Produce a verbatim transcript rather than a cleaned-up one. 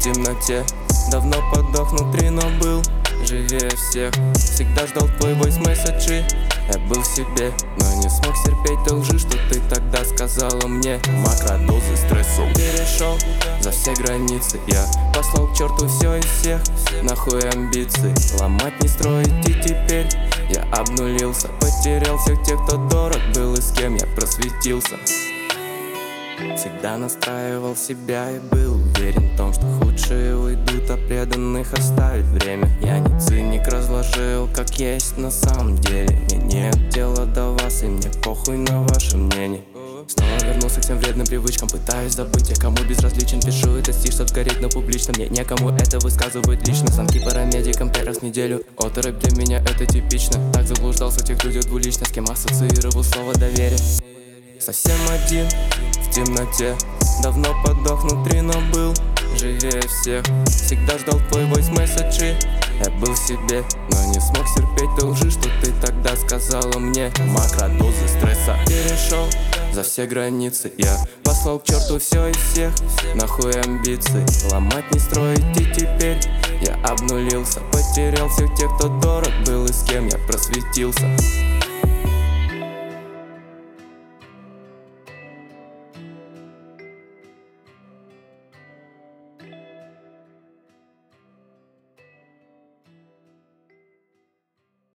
в темноте. Давно подох внутри, но был живее всех. Всегда ждал твой voice месседжи. Я был в себе, но не смог терпеть той лжи, что ты тогда сказала мне. Макродозы стрессу перешел за все границы. Я послал к черту все и всех. Нахуй амбиции, ломать не строить, и теперь я обнулился. Потерял всех тех, кто дорог был и с кем я просветился. Всегда настраивал себя и был уверен в том, что худшие уйдут, а преданных оставит время. Я не циник, разложил как есть на самом деле. Мне нет дела до вас и мне похуй на ваше мнение. Снова вернулся к всем вредным привычкам, пытаюсь забыть, я кому безразличен. Пишу этот стих, чтоб сгореть, но публично. Мне некому это высказывать лично. Звонки парамедикам пять раз в неделю. Оторопь для меня это типично. Так заблуждался в тех людях двулично, с кем ассоциировал слово доверие. Совсем один в темноте. Давно подох внутри, но был живее всех. Всегда ждал твой voice месседжи. Я был в себе, но не смог терпеть той лжи, что ты тогда сказала мне. Макродозы стресса перешел за все границы. Я послал к черту все и всех. Нахуй амбиции, ломать не строить, и теперь я обнулился. Потерял всех тех, кто дорог был и с кем я просветился.